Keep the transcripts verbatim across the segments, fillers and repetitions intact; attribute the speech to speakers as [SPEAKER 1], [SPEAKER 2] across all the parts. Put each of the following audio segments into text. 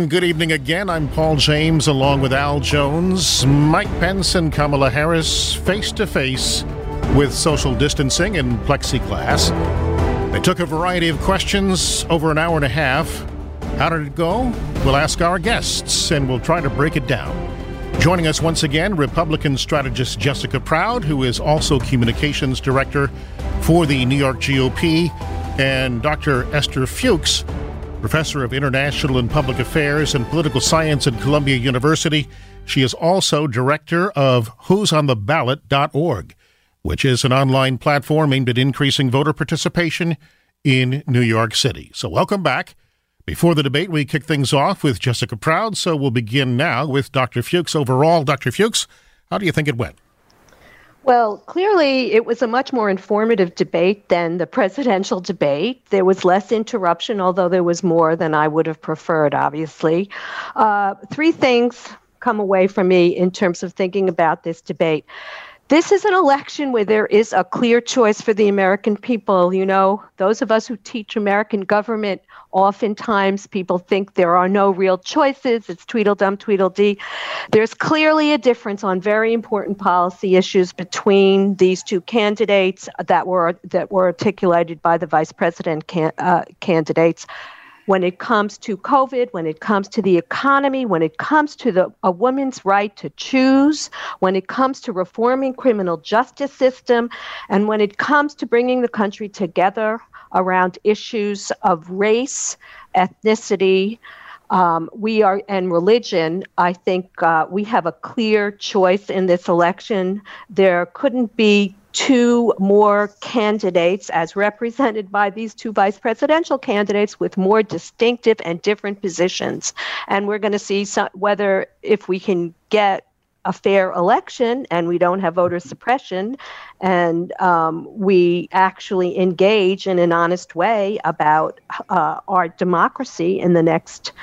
[SPEAKER 1] And good evening again. I'm Paul James along with Al Jones, Mike Pence and Kamala Harris face-to-face with social distancing and plexiglass. They took a variety of questions over an hour and a half. How did it go? We'll ask our guests and we'll try to break it down. Joining us once again, Republican strategist Jessica Proud, who is also communications director for the New York G O P, and Doctor Esther Fuchs, professor of international and public affairs and political science at Columbia University. She is also director of who's on the ballot dot org, which is an online platform aimed at increasing voter participation in New York City. So welcome back. Before the debate, we kick things off with Jessica Proud, so we'll begin now with Doctor Fuchs. Overall, Doctor Fuchs, how do you think it went?
[SPEAKER 2] Well, clearly it was a much more informative debate than the presidential debate. There was less interruption, although there was more than I would have preferred, obviously. Uh, three things come away from me in terms of thinking about this debate. This is an election where there is a clear choice for the American people. You know, those of us who teach American government, oftentimes people think there are no real choices. It's Tweedledum, Tweedledee. There's clearly a difference on very important policy issues between these two candidates that were that were articulated by the vice president can, uh, candidates. When it comes to COVID, when it comes to the economy, when it comes to the a woman's right to choose, when it comes to reforming criminal justice system, and when it comes to bringing the country together around issues of race, ethnicity, um, we are and religion, I think uh, we have a clear choice in this election. There couldn't be two more candidates as represented by these two vice presidential candidates with more distinctive and different positions. And we're going to see some, whether if we can get a fair election and we don't have voter suppression and um, we actually engage in an honest way about uh, our democracy in the next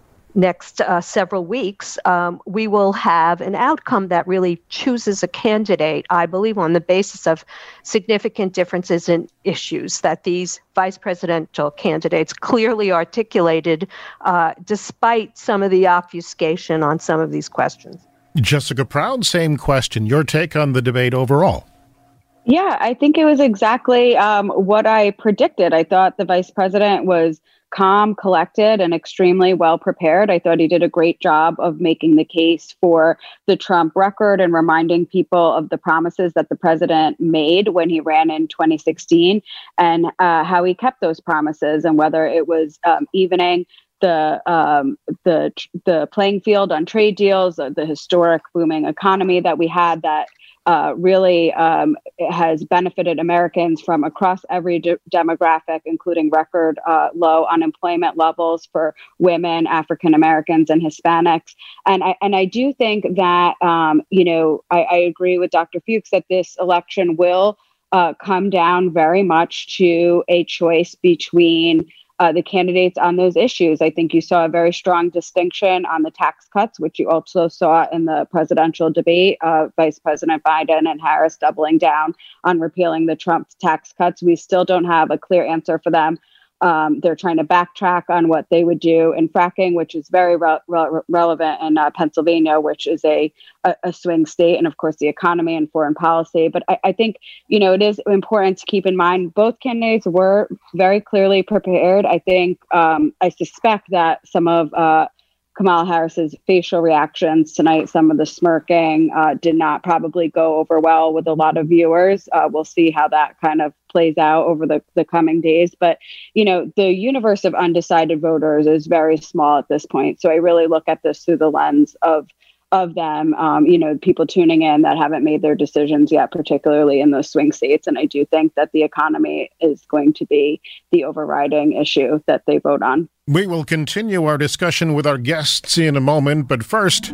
[SPEAKER 2] next uh, several weeks, um, we will have an outcome that really chooses a candidate, I believe, on the basis of significant differences in issues that these vice presidential candidates clearly articulated, uh, despite some of the obfuscation on some of these questions.
[SPEAKER 1] Jessica Proud, same question. Your take on the debate overall?
[SPEAKER 3] Yeah, I think it was exactly um, what I predicted. I thought the vice president was calm, collected, and extremely well prepared. I thought he did a great job of making the case for the Trump record and reminding people of the promises that the president made when he ran in twenty sixteen and uh, how he kept those promises, and whether it was um, evening the um, the the playing field on trade deals, uh, the historic booming economy that we had that Uh, really um, has benefited Americans from across every de- demographic, including record uh, low unemployment levels for women, African Americans, and Hispanics. And I and I do think that um, you know I, I agree with Doctor Fuchs that this election will uh, come down very much to a choice between Uh, the candidates on those issues. I think you saw a very strong distinction on the tax cuts, which you also saw in the presidential debate, uh, Vice President Biden and Harris doubling down on repealing the Trump tax cuts. We still don't have a clear answer for them. Um, they're trying to backtrack on what they would do in fracking, which is very re- re- relevant in uh, Pennsylvania, which is a, a, a swing state, and of course the economy and foreign policy. But I, I think, you know, it is important to keep in mind both candidates were very clearly prepared. I think um, I suspect that some of uh, Kamala Harris's facial reactions tonight, some of the smirking, uh, did not probably go over well with a lot of viewers. Uh, we'll see how that kind of plays out over the, the coming days. But, you know, the universe of undecided voters is very small at this point. So I really look at this through the lens of of them, um, you know, people tuning in that haven't made their decisions yet, particularly in those swing states. And I do think that the economy is going to be the overriding issue that they vote on.
[SPEAKER 1] We will continue our discussion with our guests in a moment, but first,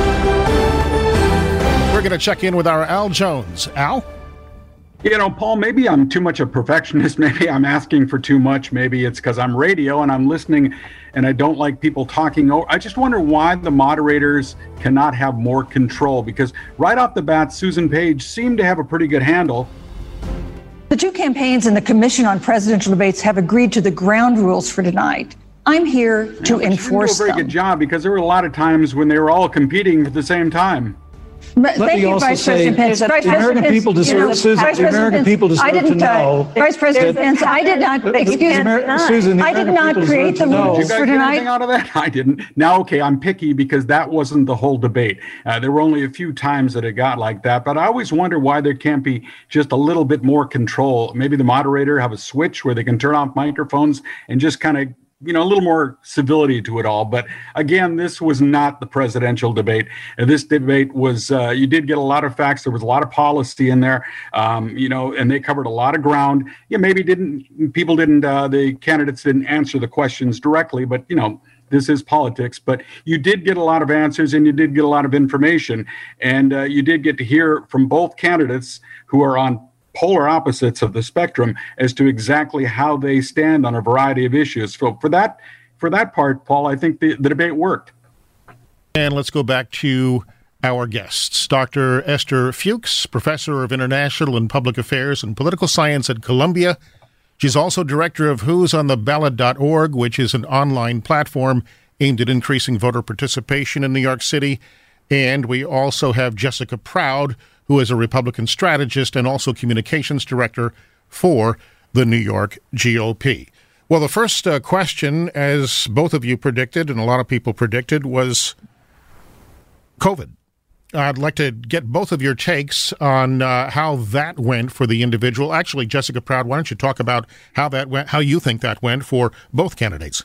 [SPEAKER 1] we're going to check in with our Al Jones. Al?
[SPEAKER 4] You know, Paul, maybe I'm too much a perfectionist. Maybe I'm asking for too much. Maybe it's because I'm radio and I'm listening and I don't like people talking over. I just wonder why the moderators cannot have more control, because right off the bat, Susan Page seemed to have a pretty good handle.
[SPEAKER 5] The two campaigns and the Commission on Presidential Debates have agreed to the ground rules for tonight. I'm here to
[SPEAKER 4] yeah,
[SPEAKER 5] enforce
[SPEAKER 4] them. You didn't do a very
[SPEAKER 5] them.
[SPEAKER 4] good job, because there were a lot of times when they were all competing at the same time.
[SPEAKER 5] Let
[SPEAKER 6] Thank
[SPEAKER 5] me
[SPEAKER 6] you,
[SPEAKER 5] also
[SPEAKER 6] Vice
[SPEAKER 5] say,
[SPEAKER 6] President Pence.
[SPEAKER 5] Vice
[SPEAKER 6] the American
[SPEAKER 5] President
[SPEAKER 6] people
[SPEAKER 5] Pence,
[SPEAKER 6] deserve,
[SPEAKER 5] you know,
[SPEAKER 6] Susan,
[SPEAKER 5] Vice
[SPEAKER 6] the
[SPEAKER 5] President
[SPEAKER 6] American
[SPEAKER 5] Pence,
[SPEAKER 6] people deserve
[SPEAKER 5] I didn't,
[SPEAKER 6] to know.
[SPEAKER 5] Uh, Vice President
[SPEAKER 6] that,
[SPEAKER 5] Pence, I did not,
[SPEAKER 6] the,
[SPEAKER 5] excuse
[SPEAKER 6] the,
[SPEAKER 5] me,
[SPEAKER 6] Amer- Susan, the
[SPEAKER 5] I did
[SPEAKER 6] American
[SPEAKER 5] not
[SPEAKER 6] people
[SPEAKER 5] create
[SPEAKER 6] deserve
[SPEAKER 5] the
[SPEAKER 6] to know.
[SPEAKER 5] rules
[SPEAKER 4] Did you guys
[SPEAKER 5] for
[SPEAKER 4] get
[SPEAKER 5] tonight.
[SPEAKER 4] anything out of that? I didn't. Now, okay, I'm picky because that wasn't the whole debate. Uh, there were only a few times that it got like that, but I always wonder why there can't be just a little bit more control. Maybe the moderator have a switch where they can turn off microphones and just kind of, you know, a little more civility to it all. But again, this was not the presidential debate. Uh, this debate was, uh, you did get a lot of facts. There was a lot of policy in there, um, you know, and they covered a lot of ground. Yeah, maybe didn't, people didn't, uh, the candidates didn't answer the questions directly, but, you know, this is politics. But you did get a lot of answers, and you did get a lot of information. And uh, you did get to hear from both candidates who are on polar opposites of the spectrum as to exactly how they stand on a variety of issues. So for that, for that part, Paul, I think the, the debate worked.
[SPEAKER 1] And let's go back to our guests. Doctor Esther Fuchs, Professor of International and Public Affairs and Political Science at Columbia. She's also director of who's on the ballot dot org, which is an online platform aimed at increasing voter participation in New York City. And we also have Jessica Proud, who is a Republican strategist and also communications director for the New York G O P. Well, the first uh, question, as both of you predicted and a lot of people predicted, was COVID. I'd like to get both of your takes on uh, how that went for the individual. Actually, Jessica Proud, why don't you talk about how that went, how you think that went for both candidates?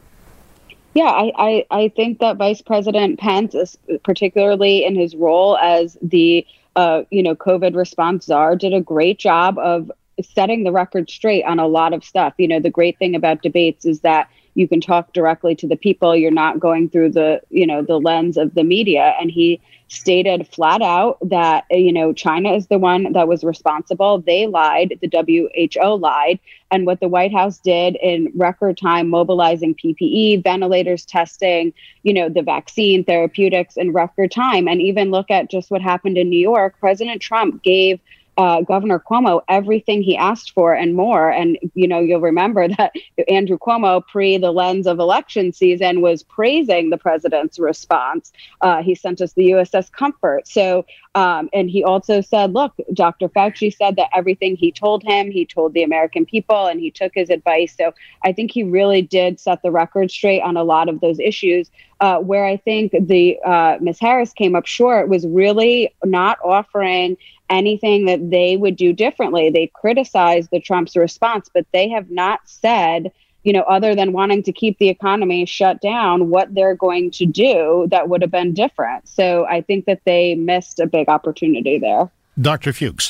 [SPEAKER 3] Yeah, I, I, I think that Vice President Pence, is particularly in his role as the uh, you know, COVID response czar, did a great job of setting the record straight on a lot of stuff. You know, the great thing about debates is that you can talk directly to the people. You're not going through the, you know, the lens of the media. And he stated flat out that, you know, China is the one that was responsible. They lied. The W H O lied. And what the White House did in record time, mobilizing P P E, ventilators, testing, you know, the vaccine, therapeutics in record time. And even look at just what happened in New York. President Trump gave Uh, Governor Cuomo everything he asked for and more. And, you know, you'll remember that Andrew Cuomo, pre the lens of election season, was praising the president's response. Uh, he sent us the U S S Comfort. So, um, and he also said, look, Doctor Fauci said that everything he told him, he told the American people, and he took his advice. So I think he really did set the record straight on a lot of those issues. Uh, where I think the uh, Miz Harris came up short was really not offering anything that they would do differently. They criticized the Trump's response, but they have not said, you know, other than wanting to keep the economy shut down, what they're going to do that would have been different. So I think that they missed a big opportunity there.
[SPEAKER 1] Doctor Fuchs.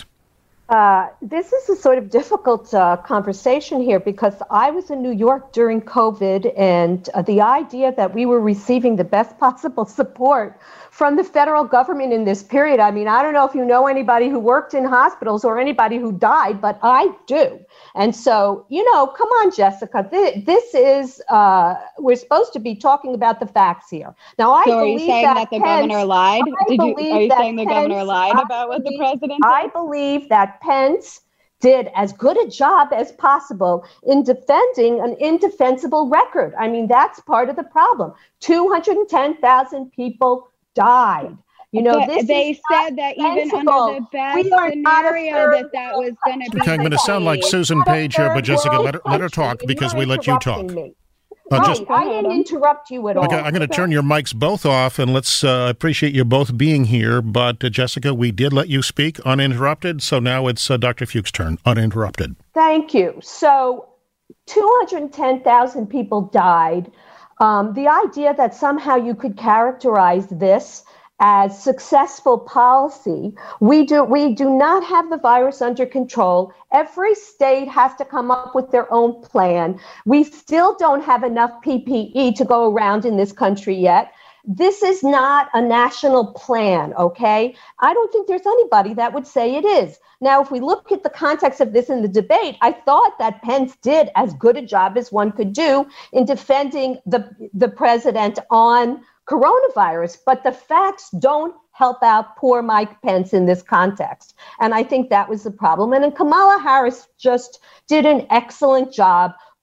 [SPEAKER 2] Uh, this is a sort of difficult uh, conversation here because I was in New York during COVID, and uh, the idea that we were receiving the best possible support from the federal government in this period. I mean, I don't know if you know anybody who worked in hospitals or anybody who died, but I do. And so, you know, come on, Jessica, th- this is, uh, we're supposed to be talking about the facts here. Now, I
[SPEAKER 3] so
[SPEAKER 2] believe
[SPEAKER 3] are you saying that,
[SPEAKER 2] that
[SPEAKER 3] the
[SPEAKER 2] Pence,
[SPEAKER 3] governor lied?
[SPEAKER 2] I
[SPEAKER 3] Did you, are you saying the
[SPEAKER 2] Pence,
[SPEAKER 3] governor lied
[SPEAKER 2] I
[SPEAKER 3] about what
[SPEAKER 2] believe,
[SPEAKER 3] the president did?
[SPEAKER 2] I believe that Pence did as good a job as possible in defending an indefensible record. I mean, that's part of the problem. two hundred ten thousand people died. You know,
[SPEAKER 3] but
[SPEAKER 2] this
[SPEAKER 3] they
[SPEAKER 2] is
[SPEAKER 3] said that even
[SPEAKER 2] sensible.
[SPEAKER 3] under the best
[SPEAKER 2] We are
[SPEAKER 3] scenario that that was going to be.
[SPEAKER 1] Okay, I'm going to sound like Susan Page here, but Jessica, let her, let her talk because we let you talk.
[SPEAKER 2] Uh,
[SPEAKER 1] just,
[SPEAKER 2] I didn't interrupt you at all.
[SPEAKER 1] Okay, I'm going to turn your mics both off, and let's uh, appreciate you both being here. But, uh, Jessica, we did let you speak uninterrupted, so now it's uh, Doctor Fuchs' turn, uninterrupted.
[SPEAKER 2] Thank you. So two hundred ten thousand people died. Um, the idea that somehow you could characterize this as successful policy. We do we do not have the virus under control. Every state has to come up with their own plan. We still don't have enough P P E to go around in this country yet. This is not a national plan, okay? I don't think there's anybody that would say it is. Now, if we look at the context of this in the debate, I thought that Pence did as good a job as one could do in defending the, the president on coronavirus, but the facts don't help out poor Mike Pence in this context. And I think that was the problem. And then Kamala Harris just did an excellent job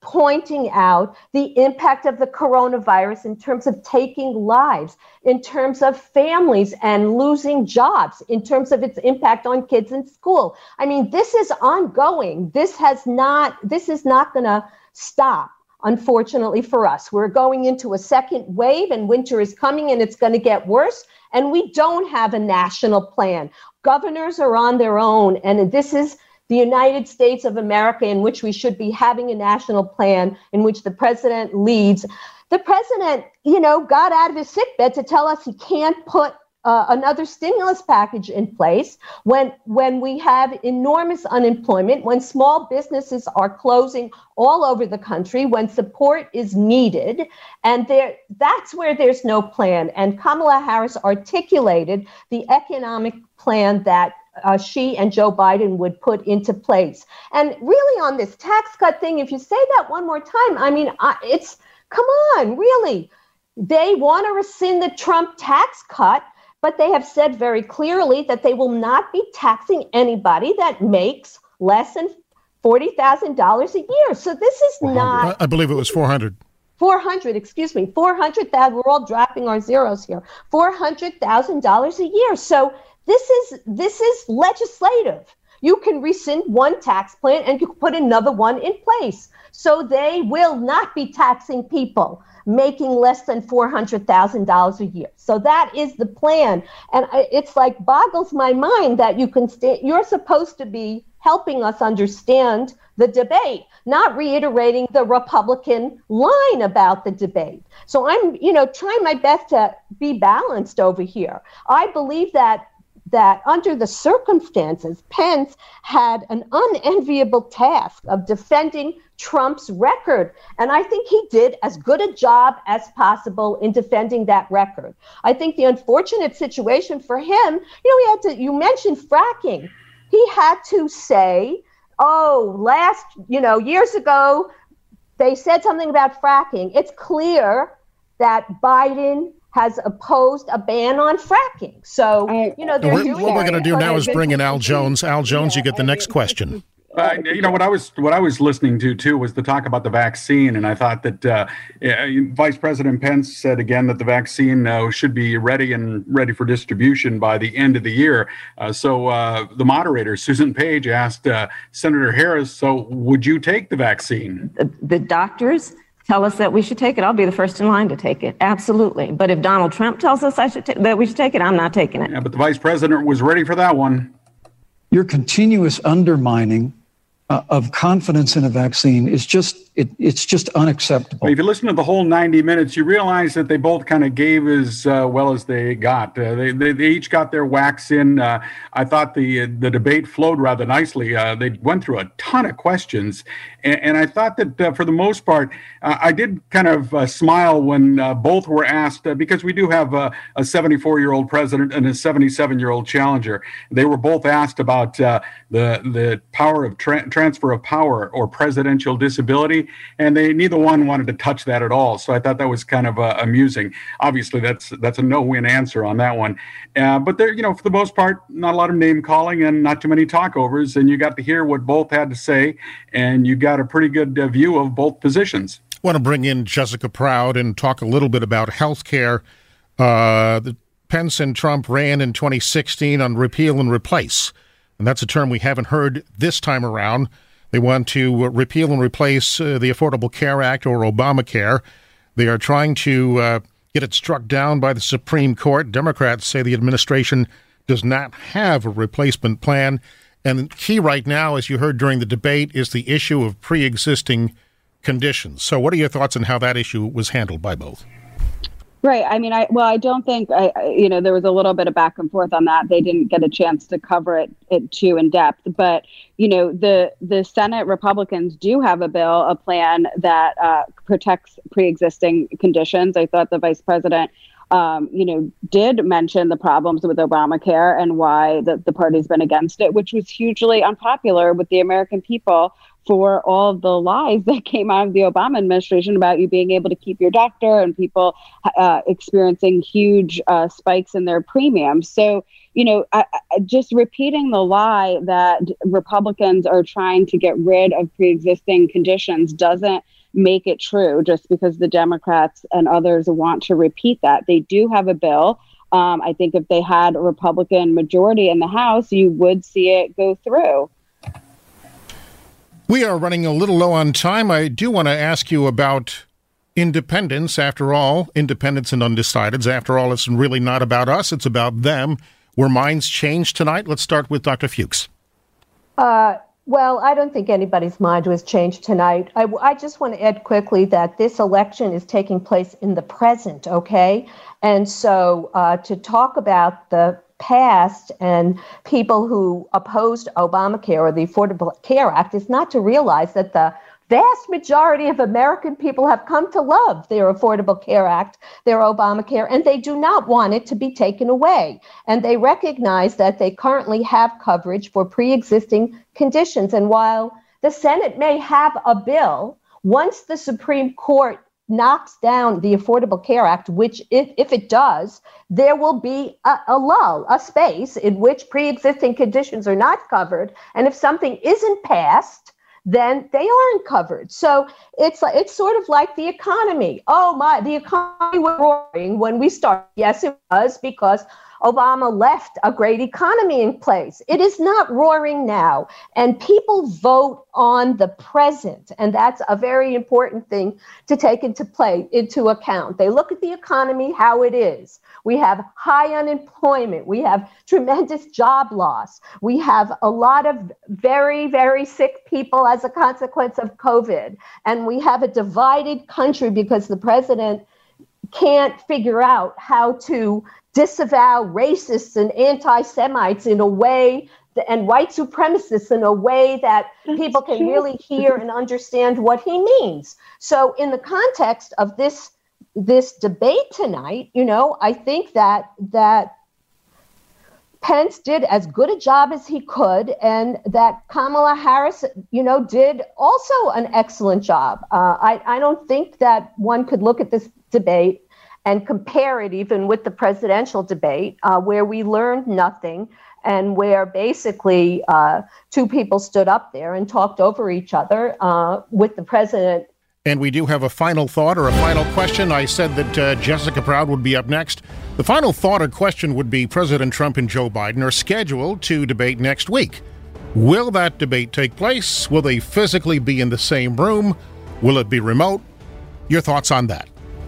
[SPEAKER 2] pointing out the impact of the coronavirus in terms of taking lives, in terms of families and losing jobs, in terms of its impact on kids in school. I mean, this is ongoing. This has not, this is not going to stop, unfortunately for us. We're going into a second wave and winter is coming and it's going to get worse. And we don't have a national plan. Governors are on their own. And this is the United States of America, in which we should be having a national plan in which the president leads. The president, you know, got out of his sickbed to tell us he can't put uh, another stimulus package in place when when we have enormous unemployment, when small businesses are closing all over the country, when support is needed. And there, that's where there's no plan. And Kamala Harris articulated the economic plan that Uh, she and Joe Biden would put into place. And really on this tax cut thing, if you say that one more time, I mean, I, it's, come on, really. They want to rescind the Trump tax cut, but they have said very clearly that they will not be taxing anybody that makes less than forty thousand dollars a year. So this is not...
[SPEAKER 1] I believe it was four hundred.
[SPEAKER 2] four hundred, excuse me, four hundred thousand, we're all dropping our zeros here, four hundred thousand dollars a year. So This is this is legislative. You can rescind one tax plan and you can put another one in place. So they will not be taxing people making less than four hundred thousand dollars a year. So that is the plan. And it's like boggles my mind that you can stay, you're supposed to be helping us understand the debate, not reiterating the Republican line about the debate. So I'm, you know, trying my best to be balanced over here. I believe that that under the circumstances, Pence had an unenviable task of defending Trump's record. And I think he did as good a job as possible in defending that record. I think the unfortunate situation for him, you know, he had to, you mentioned fracking. He had to say, oh, last, you know, years ago, they said something about fracking. It's clear that Biden has opposed a ban on fracking. So, you know, they're
[SPEAKER 1] we're,
[SPEAKER 2] doing
[SPEAKER 1] what we're going to do now is bring in Al
[SPEAKER 2] Al
[SPEAKER 1] Jones. Al Jones, you get the next question.
[SPEAKER 4] Uh, you know, what I was what I was listening to, too, was the talk about the vaccine. And I thought that uh, Vice President Pence said again that the vaccine uh, should be ready and ready for distribution by the end of the year. Uh, so uh, the moderator, Susan Page, asked uh, Senator Harris, so would you take the vaccine?
[SPEAKER 6] The, the doctors tell us that we should take it. I'll be the first in line to take it. Absolutely. But if Donald Trump tells us I should ta- that we should take it, I'm not taking it.
[SPEAKER 4] Yeah, but the vice president was ready for that one.
[SPEAKER 7] Your continuous undermining uh, of confidence in a vaccine is just, it, it's just unacceptable.
[SPEAKER 4] If you listen to the whole ninety minutes, you realize that they both kind of gave as uh, well as they got. Uh, they, they they each got their whacks in. Uh, I thought the the debate flowed rather nicely. Uh, they went through a ton of questions, and, and I thought that uh, for the most part, uh, I did kind of uh, smile when uh, both were asked, uh, because we do have uh, a seventy-four-year-old president and a seventy-seven-year-old challenger. They were both asked about uh, the the power of tra- transfer of power or presidential disability. And they neither one wanted to touch that at all. So I thought that was kind of uh, amusing. Obviously, that's that's a no-win answer on that one. Uh, but there, you know, for the most part, not a lot of name calling and not too many talkovers. And you got to hear what both had to say, and you got a pretty good uh, view of both positions.
[SPEAKER 1] I want to bring in Jessica Proud and talk a little bit about health care. Uh, the Pence and Trump ran in twenty sixteen on repeal and replace. And that's a term we haven't heard this time around. They want to repeal and replace uh, the Affordable Care Act, or Obamacare. They are trying to uh, get it struck down by the Supreme Court. Democrats say the administration does not have a replacement plan. And key right now, as you heard during the debate, is the issue of pre-existing conditions. So what are your thoughts on how that issue was handled by both?
[SPEAKER 3] Right. I mean, I well, I don't think, I, you know, there was a little bit of back and forth on that. They didn't get a chance to cover it, it too in depth. But, you know, the the Senate Republicans do have a bill, a plan that uh, protects pre-existing conditions. I thought the vice president, um, you know, did mention the problems with Obamacare and why the, the party's been against it, which was hugely unpopular with the American people for all of the lies that came out of the Obama administration about you being able to keep your doctor and people uh, experiencing huge uh, spikes in their premiums. So, you know, I, I, just repeating the lie that Republicans are trying to get rid of pre-existing conditions doesn't make it true just because the Democrats and others want to repeat that. They do have a bill. Um, I think if they had a Republican majority in the House, you would see it go through.
[SPEAKER 1] We are running a little low on time. I do want to ask you about independence. After all, independents and undecideds. After all, it's really not about us. It's about them. Were minds changed tonight? Let's start with Doctor Fuchs.
[SPEAKER 2] Uh, well, I don't think anybody's mind was changed tonight. I, I just want to add quickly that this election is taking place in the present, okay? And so uh, to talk about the past and people who opposed Obamacare or the Affordable Care Act is not to realize that the vast majority of American people have come to love their Affordable Care Act, their Obamacare, and they do not want it to be taken away. And they recognize that they currently have coverage for pre-existing conditions. And while the Senate may have a bill, once the Supreme Court knocks down the Affordable Care Act, which if, if it does, there will be a, a lull, a space in which pre-existing conditions are not covered. And if something isn't passed, then they aren't covered. So it's it's sort of like the economy. Oh my, the economy was roaring when we started. Yes, it was, because Obama left a great economy in place. It is not roaring now. And people vote on the present. And that's a very important thing to take into play, into account. They look at the economy, how it is. We have high unemployment. We have tremendous job loss. We have a lot of very, very sick people as a consequence of COVID. And we have a divided country because the president can't figure out how to disavow racists and anti-Semites in a way that, and white supremacists in a way that That's people can true. really hear and understand what he means. So in the context of this this debate tonight, you know, I think that that Pence did as good a job as he could, and that Kamala Harris, you know, did also an excellent job. Uh, I, I don't think that one could look at this debate and compare it even with the presidential debate, uh, where we learned nothing and where basically uh, two people stood up there and talked over each other uh, with the president.
[SPEAKER 1] And we do have a final thought or a final question. I said that uh, Jessica Proud would be up next. The final thought or question would be President Trump and Joe Biden are scheduled to debate next week. Will that debate take place? Will they physically be in the same room? Will it be remote? Your thoughts on that?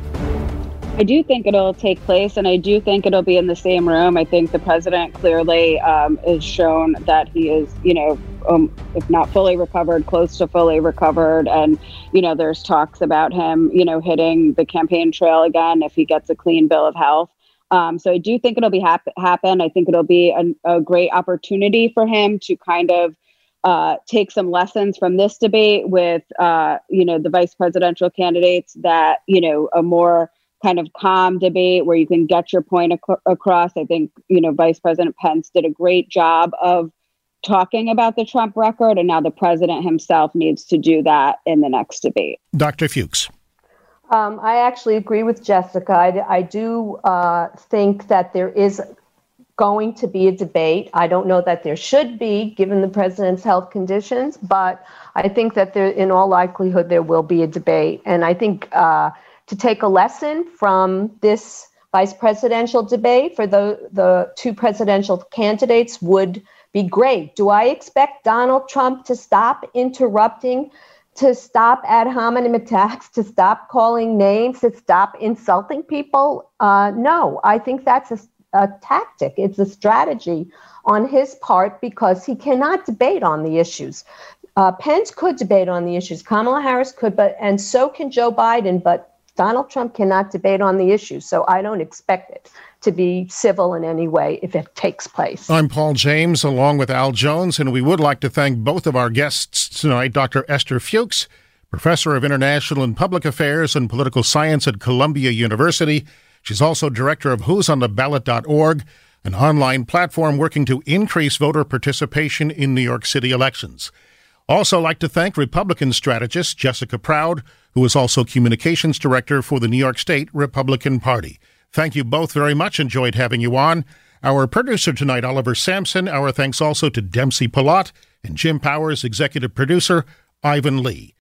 [SPEAKER 3] I do think it'll take place, and I do think it'll be in the same room. I think the president clearly um, has shown that he is, you know, um, if not fully recovered, close to fully recovered. And, you know, there's talks about him, you know, hitting the campaign trail again if he gets a clean bill of health. Um, so I do think it'll be hap- happen. I think it'll be a, a great opportunity for him to kind of uh, take some lessons from this debate with, uh, you know, the vice presidential candidates, that, you know, a more kind of calm debate where you can get your point ac- across. I think, you know, Vice President Pence did a great job of talking about the Trump record, and now the president himself needs to do that in the next debate.
[SPEAKER 1] Doctor Fuchs.
[SPEAKER 2] Um, I actually agree with Jessica. I, I do uh, think that there is going to be a debate. I don't know that there should be, given the president's health conditions, but I think that there, in all likelihood, there will be a debate. And I think uh, to take a lesson from this vice presidential debate for the, the two presidential candidates would be great. Do I expect Donald Trump to stop interrupting, to stop ad hominem attacks, to stop calling names, to stop insulting people? Uh, no, I think that's a, a tactic. It's a strategy on his part because he cannot debate on the issues. Uh, Pence could debate on the issues. Kamala Harris could, but and so can Joe Biden, but Donald Trump cannot debate on the issue, so I don't expect it to be civil in any way if it takes place.
[SPEAKER 1] I'm Paul James, along with Al Jones, and we would like to thank both of our guests tonight, Doctor Esther Fuchs, Professor of International and Public Affairs and Political Science at Columbia University. She's also director of who's on the ballot dot org, an online platform working to increase voter participation in New York City elections. Also like to thank Republican strategist Jessica Proud, who is also communications director for the New York State Republican Party. Thank you both very much. Enjoyed having you on. Our producer tonight, Oliver Sampson. Our thanks also to Dempsey Palat and Jim Powers, executive producer, Ivan Lee.